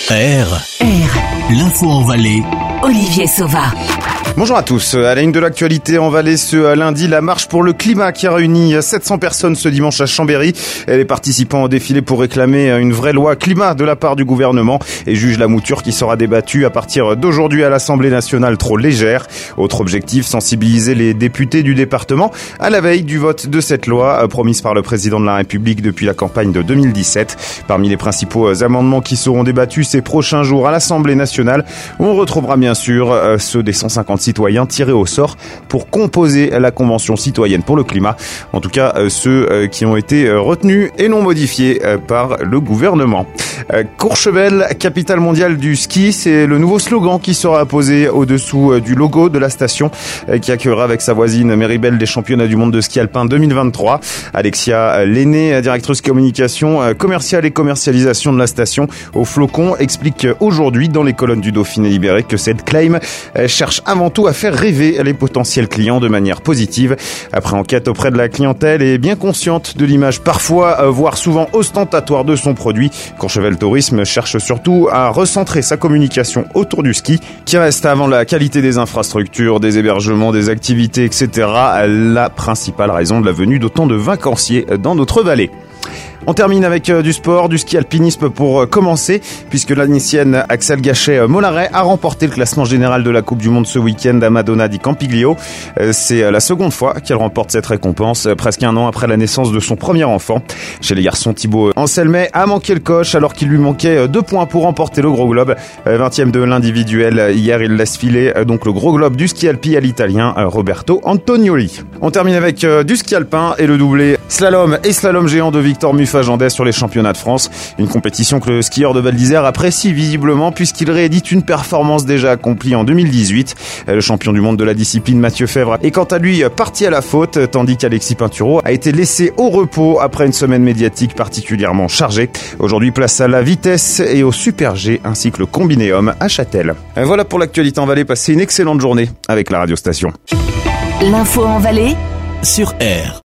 R. L'info en Valais. Olivier Sauva. Bonjour à tous. À la une de l'actualité en Valais ce lundi, la marche pour le climat qui a réuni 700 personnes ce dimanche à Chambéry. Les participants ont défilé pour réclamer une vraie loi climat de la part du gouvernement et jugent la mouture qui sera débattue à partir d'aujourd'hui à l'Assemblée nationale trop légère. Autre objectif, sensibiliser les députés du département à la veille du vote de cette loi promise par le président de la République depuis la campagne de 2017. Parmi les principaux amendements qui seront débattus ces prochains jours à l'Assemblée nationale, on retrouvera bien sûr ceux des 150 citoyens tirés au sort pour composer la Convention citoyenne pour le climat. En tout cas, ceux qui ont été retenus et non modifiés par le gouvernement. Courchevel, capitale mondiale du ski, c'est le nouveau slogan qui sera apposé au-dessous du logo de la station qui accueillera avec sa voisine Méribel des championnats du monde de ski alpin 2023. Alexia Lenné, directrice communication commerciale et commercialisation de la station au Flocon, explique aujourd'hui dans les colonnes du Dauphiné libéré que cette claim cherche avant tout à faire rêver les potentiels clients de manière positive. Après enquête auprès de la clientèle et bien consciente de l'image parfois, voire souvent ostentatoire de son produit, Courchevel Tourisme cherche surtout à recentrer sa communication autour du ski, qui reste avant la qualité des infrastructures, des hébergements, des activités, etc. la principale raison de la venue d'autant de vacanciers dans notre vallée. On termine avec du sport, du ski alpinisme pour commencer, puisque l'Anicienne Axel Gachet-Mollaret a remporté le classement général de la Coupe du Monde ce week-end à Madonna di Campiglio. C'est la seconde fois qu'elle remporte cette récompense, presque un an après la naissance de son premier enfant. Chez les garçons, Thibaut Anselmet a manqué le coche alors qu'il lui manquait 2 points pour remporter le gros globe. 20e de l'individuel, hier il laisse filer donc le gros globe du ski alpi à l'italien Roberto Antonioli. On termine avec du ski alpin et le doublé slalom et slalom géant de Victor Muffat-Gendais sur les championnats de France. Une compétition que le skieur de Val d'Isère apprécie visiblement puisqu'il réédite une performance déjà accomplie en 2018. Le champion du monde de la discipline Mathieu Fèvre est quant à lui parti à la faute, tandis qu'Alexis Pinturo a été laissé au repos après une semaine médiatique particulièrement chargée. Aujourd'hui, place à la vitesse et au super G ainsi que le combinéum à Châtel. Voilà pour l'actualité en Valais. Passez une excellente journée avec la radiostation. L'info en Valais Sur R.